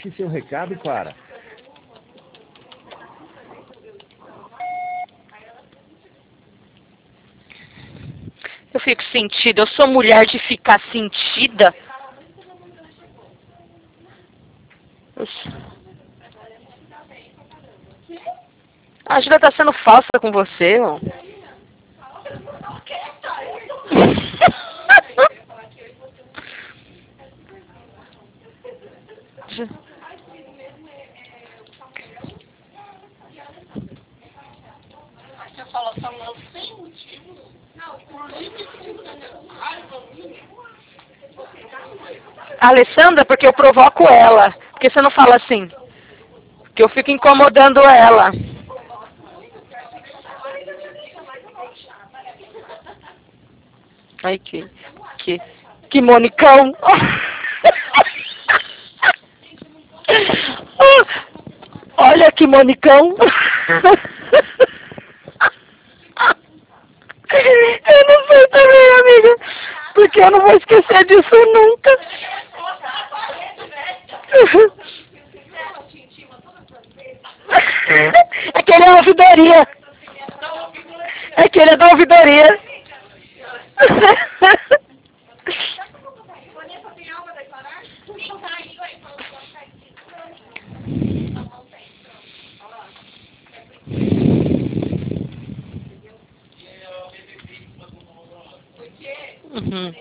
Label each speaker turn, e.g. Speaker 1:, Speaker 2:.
Speaker 1: Deixe seu recado para...
Speaker 2: Eu fico sentida. Eu sou mulher de ficar sentida. A Júlia tá sendo falsa com você, ó.
Speaker 3: Você fala falando sem motivo.
Speaker 2: Alessandra, porque eu provoco ela. Porque você não fala assim? Que eu fico incomodando ela. Ai, que monicão. Olha que monicão. Eu não sei também, amiga. Porque eu não vou esquecer disso nunca. É que ele é ouvidoria. É que ele é da ouvidoria. Uhum.